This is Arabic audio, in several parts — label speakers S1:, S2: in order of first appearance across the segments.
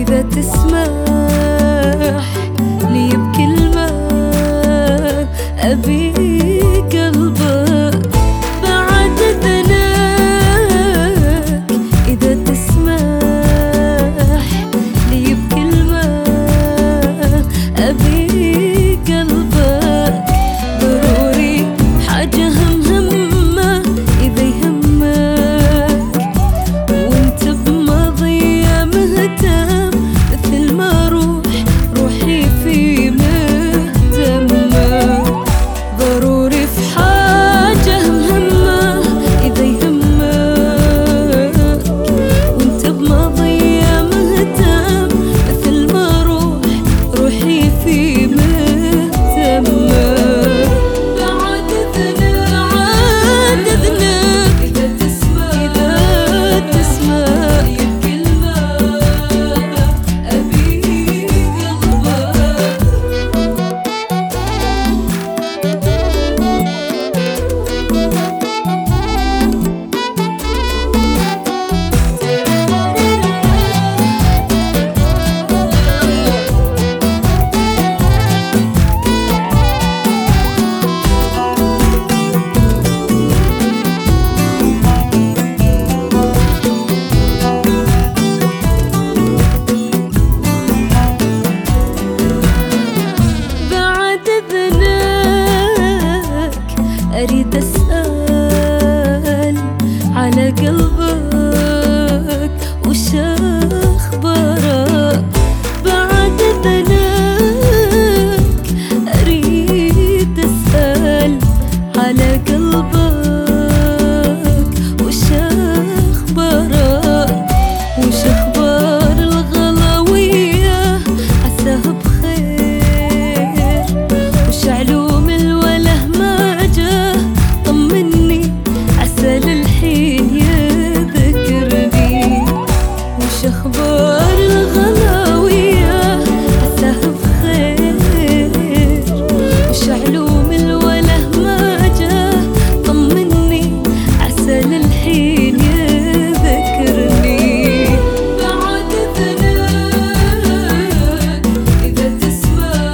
S1: إذا تسمح لي بكلمة أبي قلبك بعد إذنك. إذا تسمح لي بكلمة أبي قلبك ضروري حاجة همة إذا يهمك وانت بماضية مهتم مثل ما روحي في مهتمة. ضروري في حاجة مهمة إذا يهمك وانت بماضية مهتم مثل ما روحي في مهتمة. بعد إذنك إذا تسمع لي بكلمة أبي أريد أسأل على قلبك وش أخبارك. بعد إذنك أريد أسأل على قلبك وش أخبارك. وش أخبار الغلاوية عساه بخير. وش علوم الوله ما طمني عسى للحين يذكرني. وش أخبار الغلاوية عساه بخير. وش علوم الوله ما جاه طمني عسى للحين يذكرني. بعد إذنك إذا تسمح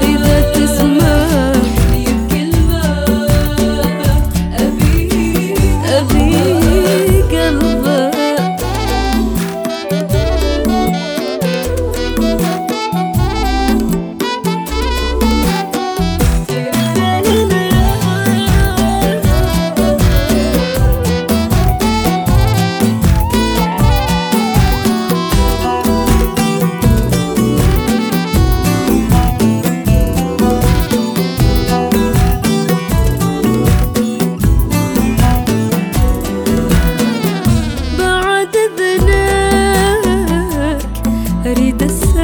S1: لي بكلمة أبي قلبك. أريد